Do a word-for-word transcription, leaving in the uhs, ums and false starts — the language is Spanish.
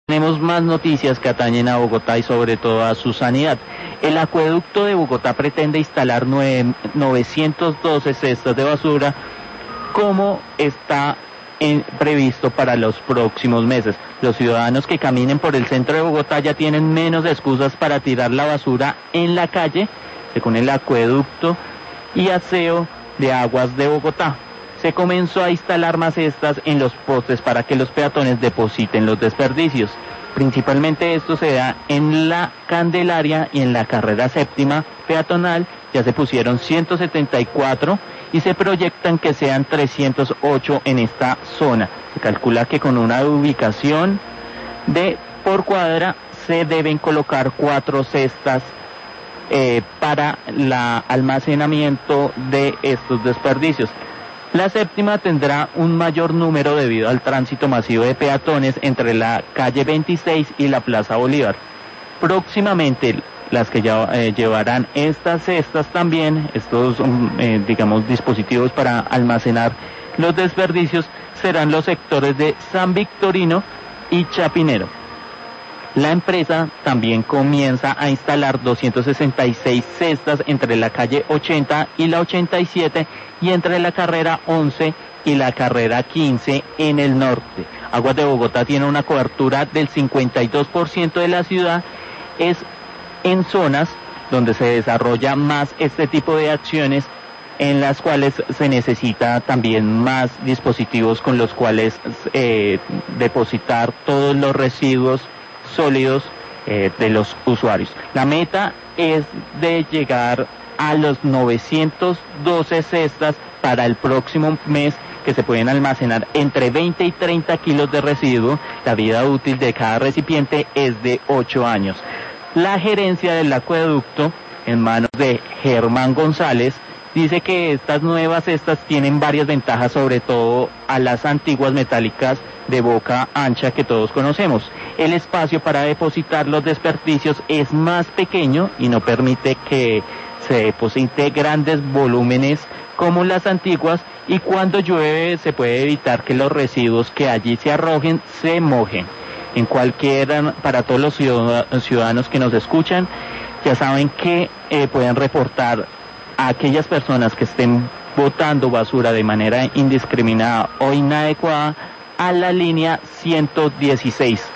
Tenemos más noticias que atañen a Bogotá y sobre todo a su sanidad. El acueducto de Bogotá pretende instalar novecientos doce cestas de basura como está en, previsto para los próximos meses. Los ciudadanos que caminen por el centro de Bogotá ya tienen menos excusas para tirar la basura en la calle, según el acueducto y aseo de aguas de Bogotá. Se comenzó a instalar más cestas en los postes para que los peatones depositen los desperdicios. Principalmente esto se da en la Candelaria y en la carrera séptima peatonal. Ya se pusieron ciento setenta y cuatro y se proyectan que sean trescientos ocho en esta zona. Se calcula que con una ubicación de por cuadra se deben colocar cuatro cestas eh, para el almacenamiento de estos desperdicios. La séptima tendrá un mayor número debido al tránsito masivo de peatones entre la calle veintiséis y la Plaza Bolívar. Próximamente las que ya, eh, llevarán estas cestas también, estos eh, digamos dispositivos para almacenar los desperdicios, serán los sectores de San Victorino y Chapinero. La empresa también comienza a instalar doscientas sesenta y seis cestas entre la calle ochenta y la ochenta y siete y entre la carrera once y la carrera quince en el norte. Aguas de Bogotá tiene una cobertura del cincuenta y dos por ciento de la ciudad, es en zonas donde se desarrolla más este tipo de acciones, en las cuales se necesita también más dispositivos con los cuales eh, depositar todos los residuos sólidos eh, de los usuarios. La meta es de llegar a los novecientos doce cestas para el próximo mes, que se pueden almacenar entre veinte y treinta kilos de residuo. La vida útil de cada recipiente es de ocho años. La gerencia del acueducto, en manos de Germán González, dice que estas nuevas cestas tienen varias ventajas, sobre todo a las antiguas metálicas de boca ancha que todos conocemos. El espacio para depositar los desperdicios es más pequeño y no permite que se deposite grandes volúmenes como las antiguas, y cuando llueve se puede evitar que los residuos que allí se arrojen se mojen. En cualquiera, para todos los ciudadanos que nos escuchan, ya saben que eh, pueden reportar a aquellas personas que estén botando basura de manera indiscriminada o inadecuada a la línea ciento dieciséis.